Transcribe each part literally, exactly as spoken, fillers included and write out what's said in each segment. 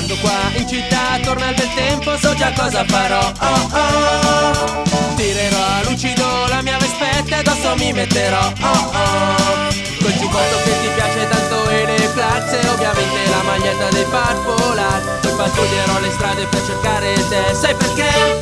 Quando qua in città torna il bel tempo so già cosa farò. Oh oh, tirerò a lucido la mia vespetta e addosso mi metterò. Oh oh, quel giubbotto che ti piace tanto e le clax e ovviamente la maglietta dei Purple. Poi pattuglierò le strade per cercare te. Sai perché?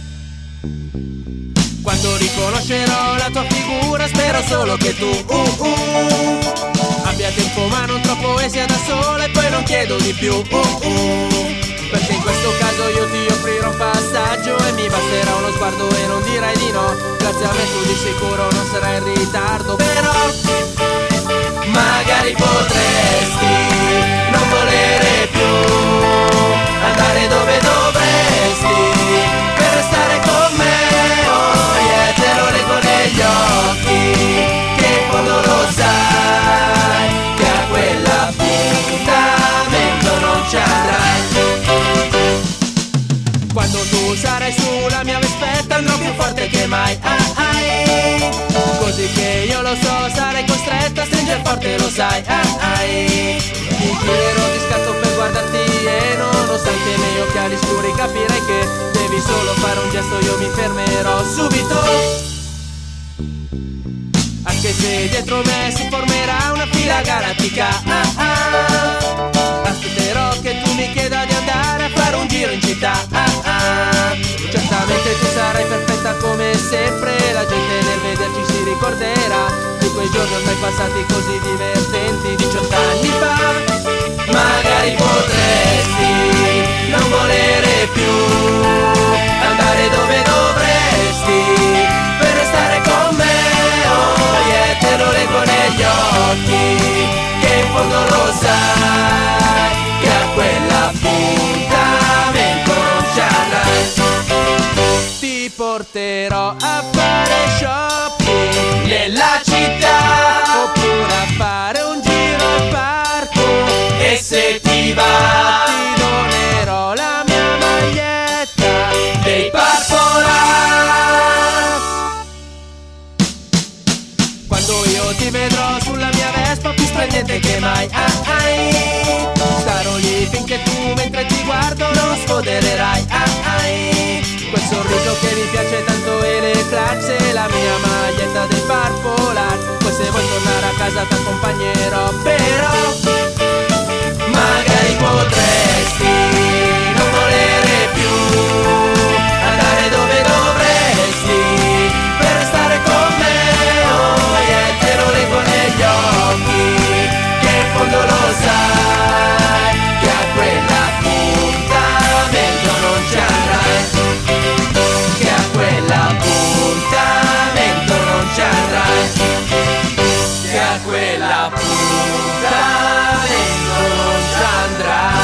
Quando riconoscerò la tua figura spero solo che tu uh, uh, abbia tempo ma non troppo e sia da sola e poi non chiedo di più uh, uh, perché in questo caso io ti offrirò un passaggio e mi basterà uno sguardo e non dirai di no. Grazie a me tu di sicuro non sarai in ritardo. Però magari potresti non volere più andare dove dovresti per restare con me. Te lo leggo negli occhi, che in fondo lo sai, che a quell'appuntamento non ci andrai. Quando tu sarai sulla mia vespetta andrò più forte che mai, ah, ah, così che io lo so sarai costretto a stringere forte, lo sai, ah, ah, ti tiro di scatto per guardarti e nonostante i miei occhiali scuri capirai che devi solo fare un gesto, io mi fermerò subito. Anche se dietro me si formerà una fila galattica, ah, ah, aspetterò che tu mi chieda di andare a fare un giro in città, ah, ah, certamente tu sarai perfetta come sempre, la gente nel vederci si ricorderà di quei giorni ormai passati così divertenti, diciotto anni fa. Magari potresti non volere più andare dove dovresti per restare con me. Te lo leggo negli occhi, che in fondo lo sai, che a quell'appuntamento non ci andrai. Ti porterò a fare shopping nella città, oppure a fare un giro al parco, e se ti va ti donerò la mia maglietta dei Purple. Quando io ti vedrò sulla mia Vespa più splendente che mai, ah, ah, starò lì finché tu mentre ti guardo non sfodererai, ah, ah, quel sorriso che mi piace tanto e le clax e la mia maglietta del Purple. Poi se vuoi tornare a casa t'accompagnerò, però magari potresti non volere più andare dove dovresti per restare con me. Te lo leggo negli occhi, che in fondo lo sai, che a quell'appuntamento non ci andrai, che a quell'appuntamento non ci andrai, che a quell'appuntamento non ci andrai.